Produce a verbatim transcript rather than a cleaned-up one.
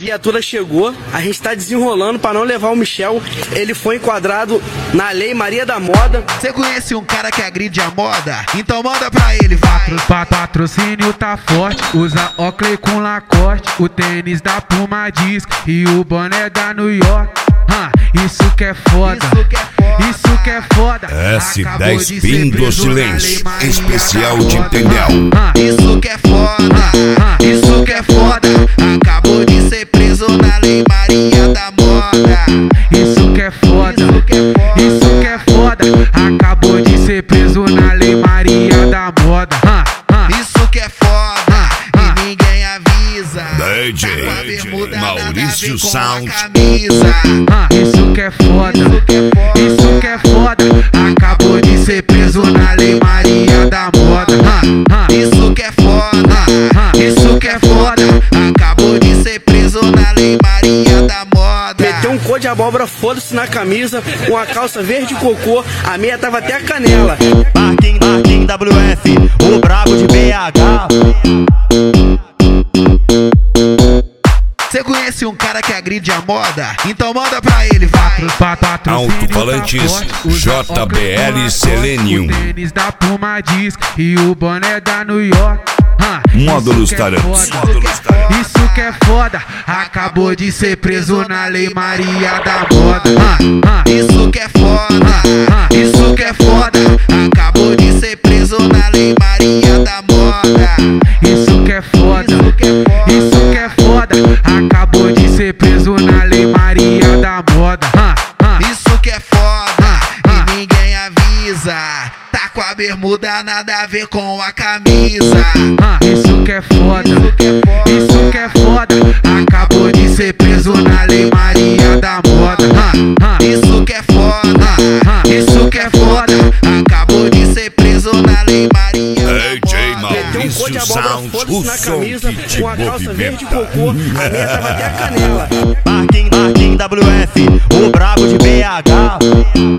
viatura chegou, a gente tá desenrolando pra não levar o Michel. Ele foi enquadrado na Lei Maria da Moda. Você conhece um cara que agride a moda? Então manda pra ele, vai. Patro, patrocínio tá forte, usa Oakley com Lacoste, o tênis da Puma Disc e o boné da New York. Hum, isso que é foda, Isso que é foda. Isso que é foda. S dez Pingos de Lens, especial de Tendel. Isso que é foda, isso que é foda. Acabou de ser preso na Lei Maria da Moda. Isso que é foda, isso que é foda. Acabou de ser preso na Lei Maria da Moda. Isso que é foda e ninguém avisa. D J Maurício Sound. Isso que é foda, isso que é foda. Acabou de ser preso na Lei Maria da Moda. Isso que é foda, isso que é foda. Acabou de ser preso na Lei Maria da Moda. Meteu um cor de abóbora, foda-se na camisa, com a calça verde cocô, a meia tava até a canela. Marquinhos, Marquinhos W F, o brabo de B H. Você conhece um cara que agride a moda? Então manda pra ele, vai. Alto-falantes J B L Selenium. O tênis da Puma Disc e o boné da New York. Módulos Tarantos. Isso que é foda. Acabou de ser preso na Lei Maria da Moda. Isso que é foda, isso que é foda. Acabou de ser preso na Lei Maria da Moda. Isso que é foda, isso que é foda. Acabou de ser preso na Lei Maria da Moda. Isso que é foda e ninguém avisa. Tá com a bermuda, nada a ver com a camisa. Isso que é foda, isso que é foda. Acabou de ser preso na Lei Maria da Moda. Isso que é foda, isso que é foda. Acabou de ser preso na Lei Maria da Moda. D J Maurício Sound, o na som camisa, que te com a calça verde movimenta. cocô, a meia tava até a canela. Marquinhos, Marquinhos W F, o brabo de B H.